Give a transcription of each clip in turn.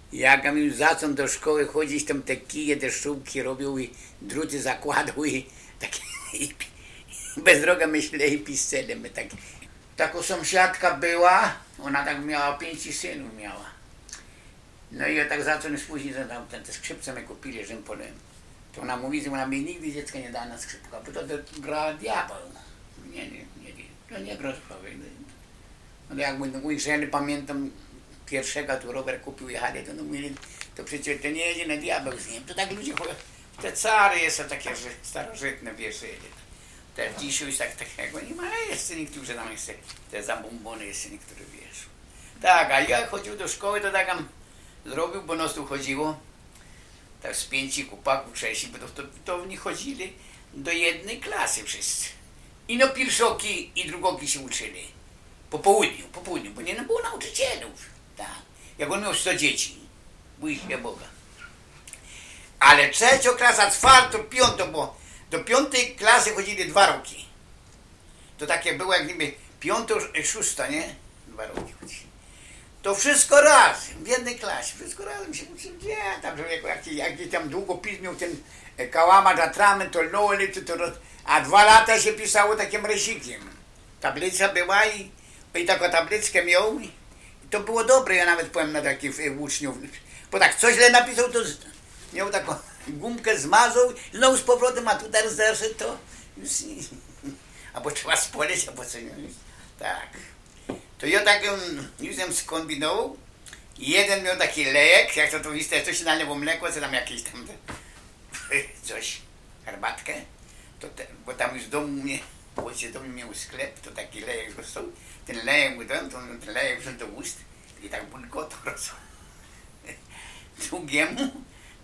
Jak już zaczął do szkoły chodzić, tam te kije, te szubki robił i druty zakładał i takie bez droga myślę i piscele my tak. Taka sąsiadka była, ona tak miała 5 synów miała. No i ja tak zaczął później, te skrzypce my kupili, że polem. To ona mówi, że ona mi nigdy dziecka nie dała na skrzypka, bo to gra diabeł. To nie gra sprawy. No jak mój żony pamiętam, pierwszego tu Robert kupił jechali, to no mówili, to przecież to nie jedzie na diabeł z nim. To tak ludzie chodzą, te cary są takie starożytne, wiesz, te dzisiaj już takiego nie ma, ale jeszcze niektórzy tam jeszcze, te zabombony jeszcze niektóre, wiesz. Tak, a ja chodził do szkoły, to tak zrobił, bo nas tu chodziło, tak z 5 chłopaków, 6, bo to w nich chodzili do jednej klasy wszyscy. I no pierwszoki i drugoki się uczyli. Po południu, bo nie było nauczycielów. Tak. Jak on miał 100 dzieci, bój się Boga. Ale trzecia klasa, czwarta, piąta, bo do 5 klasy chodzili 2 roki. To takie było jak gdyby 5, 6, nie? 2 roki chodzili. To wszystko razem, w jednej klasie, wszystko razem się uczyli. Gdzie tam, jak tam długopis miał ten kałamarz, atrament, to loli, a 2 lata się pisało takim rysikiem. Tablica była i taką tablickę miał. I to było dobre, ja nawet powiem na takich uczniów. Bo tak coś źle napisał, to miał taką gumkę, zmazał, znowu z powrotem, a tu teraz zeszedł, to albo trzeba spolić, albo co nie. Tak. To ja tak już skombinował. Jeden miał taki lejek, jak to jest, coś na lewo mleko, co tam jakieś tam coś, herbatkę. Bo tam już w domu mnie, ojciec domu miał sklep, to taki lejek został. Ten lejek mu dał, ten lejek wziął do ust i tak bulgotał rosł. Drugiemu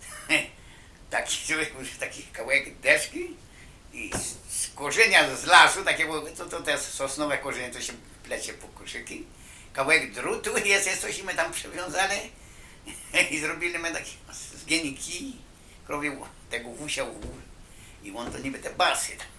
taki kawałek deski i z korzenia z lasu, takiego, to te sosnowe korzenie, to się plecie po koszyki. Kawałek drutu jest coś i my tam przywiązali i zrobili my takie zgieniki, krowił tego wusia i on to niby te basy tam.